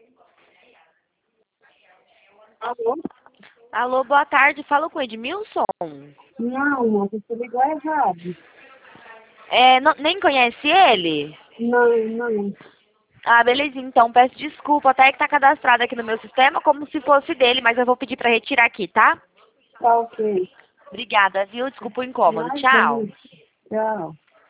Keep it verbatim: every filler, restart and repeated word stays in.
Alô? Alô, boa tarde. Falo com o Edmilson. Não, moça, você ligou errado. É, não- nem conhece ele? Não, não. Ah, beleza, então. Peço desculpa. Até que tá cadastrado aqui no meu sistema como se fosse dele, mas eu vou pedir pra retirar aqui, tá? Tá ok. Obrigada, viu? Desculpa o incômodo. Mas, Tchau. tchau.